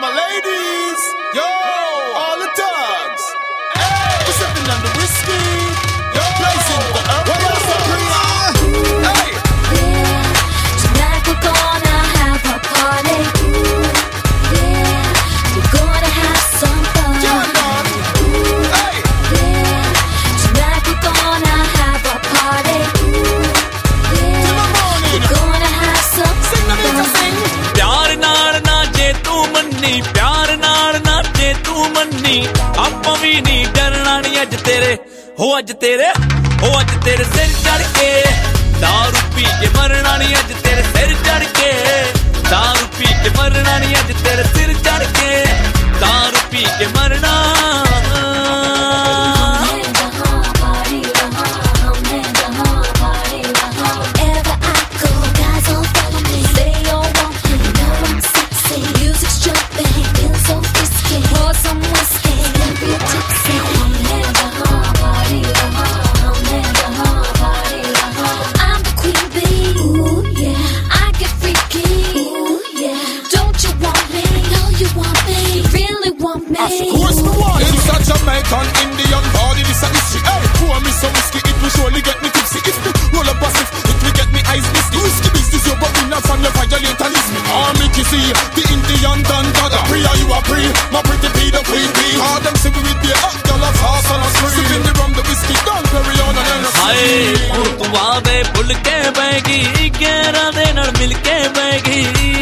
my ladies, yo, all the thugs, hey, we're sipping on the whiskey, yo, blazing the earth, hey, yeah, tonight we're gonna have a party, yeah, we're gonna have some fun, hey, yeah, tonight we're gonna have a party, yeah, we're gonna have some sing the music, sing. प्यार नाल नाचे तू मन्नी प्यार नाल नाचे तू मन्नी आपां भी नहीं डरना नहीं अज तेरे हो अज तेरे सिर चढ़ के दारू पी के मरना नहीं अज तेरे सिर चढ़ के दारू पी के मरना नहीं अज तेरे सिर चढ़ के दारू पी के मरना Jamaican, Indian body, this a history. Hey, pour me some whiskey, it will surely get me tipsy. If me roll up a sip, it will get me eyes misty. Whiskey business, you but we not from your violate and listen. Army kissy, the Indian done dada. Pre are you a pre? My pretty be the queen bee. All them say we with the hot girl of fast on a screen. Sipping the rum, the whiskey, don't carry on and then हाय हुण तू आवे भुल के baggy 11 दे नाल मिल के baggy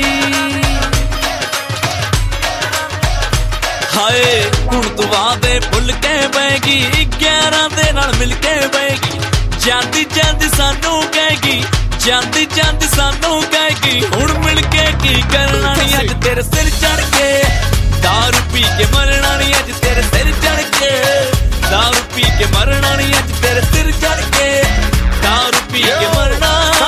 हाय हुण तू आवे भुल के बैगी 11 दे नाल मिल के बैगी ਜਾਂਦੀ ਜਾਂਦੀ ਸਾਨੂੰ ਕਹੇਗੀ ਜਾਂਦੀ ਜਾਂਦੀ ਸਾਨੂੰ ਕਹੇਗੀ ਹੁਣ ਮਿਲ ਕੇ ਕੀ ਕਰਨਾ ਨਹੀਂ ਅੱਜ ਤੇਰੇ ਸਿਰ ਚੜ ਕੇ दारू पी के मरना नहीं अज तेरे सिर चढ़ के दारू पी के मरना नहीं अज तेरे सिर चढ़ के दारू पी के मरना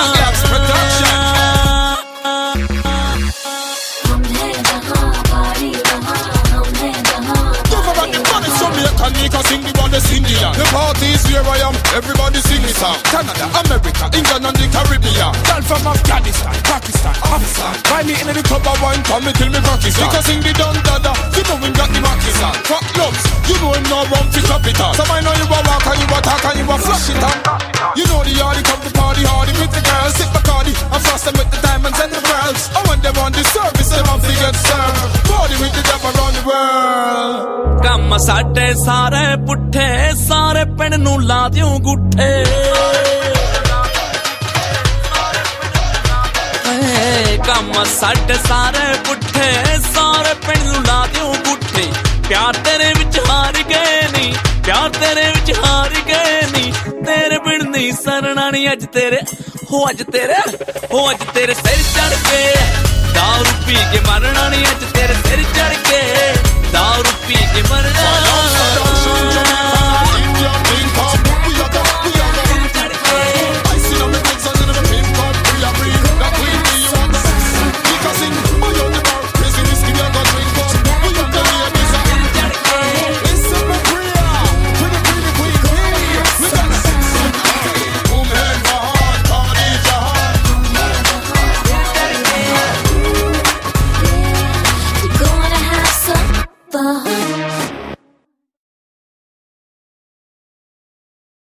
The party is where I am, everybody sing it song. Canada, America, England and the Caribbean. Girl from Afghanistan, Pakistan, Afghanistan. Find me in the club of wine, come me till me Pakistan. Because sing the Don Dada, you know him got the Pakistan. Fuck loves, you know him no run to capital. So I know you a walk and you a talk and you a flush it on. You know the hardy come to party hardy with the girls. Sit Bacardi and frost them with the diamonds and the pearls. And when they want the service, they want to get served. Party with the devil around the world. ਕੰਮ ਸਾਡੇ ਸਾਰੇ ਪੁੱਠੇ ਸਾਰੇ ਪਿੰਡ ਨੂੰ ਲਾ ਦਿਓ ਗੁੱਠੇ ਕੰਮ ਸਾਡੇ ਸਾਰੇ ਪੁੱਠੇ ਸਾਰੇ ਪਿੰਡ ਨੂੰ ਲਾ ਦਿਓ ਗੁੱਠੇ ਪਿਆਰ ਤੇਰੇ ਵਿੱਚ ਹਾਰ ਗਏ ਨਹੀਂ ਪਿਆਰ ਤੇਰੇ ਵਿੱਚ ਹਾਰ ਗਏ ਨਹੀਂ ਤੇਰੇ ਬਿਨ ਨਹੀਂ ਸਰਣਾ ਨਹੀਂ ਅੱਜ ਤੇਰੇ ਹੋ ਅੱਜ ਤੇਰੇ ਸਿਰ ਚੜ ਕੇ दारू पी के मरना नहीं अज तेरे सिर चढ़ के दारू पी के मरना